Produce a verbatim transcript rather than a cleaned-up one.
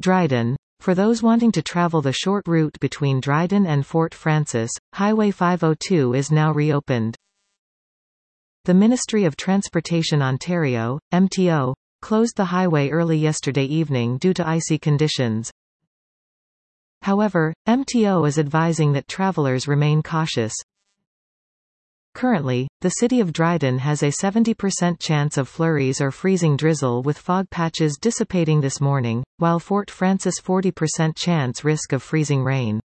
Dryden. For those wanting to travel the short route between Dryden and Fort Frances, Highway five oh two is now reopened. The Ministry of Transportation Ontario, M T O, closed the highway early yesterday evening due to icy conditions. However, M T O is advising that travelers remain cautious. Currently, the city of Dryden has a seventy percent chance of flurries or freezing drizzle with fog patches dissipating this morning, while Fort Frances forty percent chance risk of freezing rain.